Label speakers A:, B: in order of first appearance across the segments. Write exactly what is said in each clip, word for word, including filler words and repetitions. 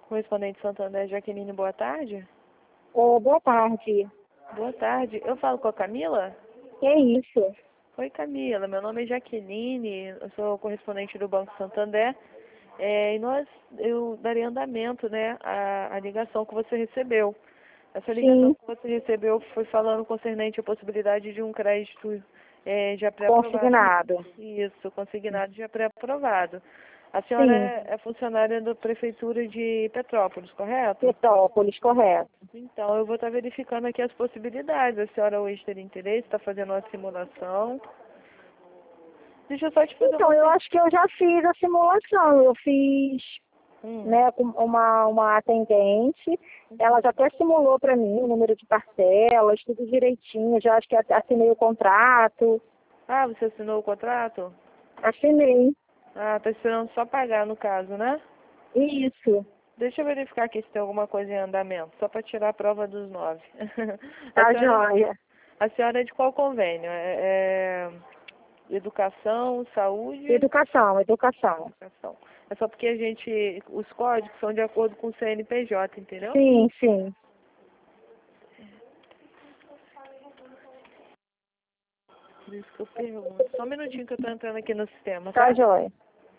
A: Correspondente Santander, Jaqueline, boa tarde.
B: Oh, boa tarde.
A: Boa tarde. Eu falo com a Camila?
B: Que é isso?
A: Oi, Camila. Meu nome é Jaqueline, eu sou correspondente do Banco Santander. É, e nós, eu darei andamento, né, à, à ligação que você recebeu. Essa ligação
B: Sim.
A: que você recebeu foi falando concernente à possibilidade de um crédito é, já pré-aprovado.
B: Consignado.
A: Isso, consignado já pré-aprovado. A senhora
B: Sim.
A: é, é funcionária da Prefeitura de Petrópolis, correto?
B: Petrópolis, correto.
A: Então, eu vou estar verificando aqui as possibilidades. A senhora hoje teria interesse, está fazendo uma simulação. Deixa eu só te fazer
B: Então,
A: uma
B: eu
A: pergunta.
B: acho que eu já fiz a simulação. Eu fiz,
A: Hum.
B: né, com uma, uma atendente. Ela já até simulou para mim o número de parcelas, tudo direitinho. Já acho que assinei o contrato.
A: Ah, você assinou o contrato?
B: Assinei.
A: Ah, tá esperando só pagar, no caso, né?
B: Isso.
A: Deixa eu verificar aqui se tem alguma coisa em andamento, só para tirar a prova dos nove. a,
B: Tá
A: senhora,
B: joia.
A: a senhora é de qual convênio? É, é educação, saúde?
B: Educação, educação.
A: Educação. É só porque a gente, os códigos são de acordo com o C N P J, entendeu?
B: Sim, sim.
A: Por isso que eu pergunto. Só um minutinho que eu tô entrando aqui no sistema,
B: Tá
A: tá?
B: joia.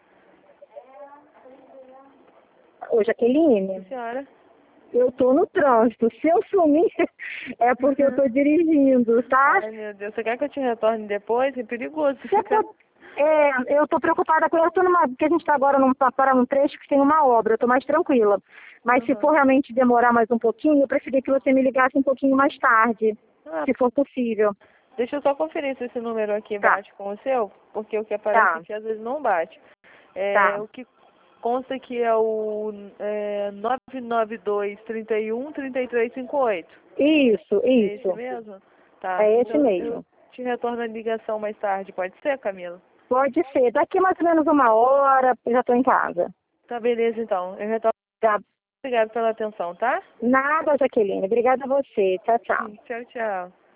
B: Ô, Jaqueline.
A: Senhora?
B: Eu tô no trânsito. Se eu sumir, é porque eu tô dirigindo, tá?
A: Ai, meu Deus. Você quer que eu te retorne depois? É perigoso
B: Você
A: ficar...
B: pode- É, eu tô preocupada com eu tô numa, porque a gente tá agora num, tá para num trecho que tem uma obra, eu tô mais tranquila. Mas se
A: Uhum.
B: for realmente demorar mais um pouquinho, eu preferi que você me ligasse um pouquinho mais tarde,
A: Ah,
B: se for possível.
A: deixa eu só conferir se esse número aqui
B: Tá,
A: bate com o seu, porque o que aparece
B: tá,
A: aqui às vezes não bate. É,
B: tá.
A: o que consta aqui é o é, nove nove dois, trinta e um, trinta e três cinquenta e oito.
B: Isso,
A: É esse
B: isso.
A: mesmo? Tá.
B: É esse
A: Então eu
B: mesmo.
A: te retorno a ligação mais tarde, pode ser, Camila?
B: Pode ser. Daqui mais ou menos uma hora, eu já tô em casa.
A: Tá, beleza então. Eu retorno.
B: Tá.
A: Obrigada pela atenção, tá?
B: Nada, Jaqueline. Obrigada a você. Tchau, tchau.
A: Tchau, tchau.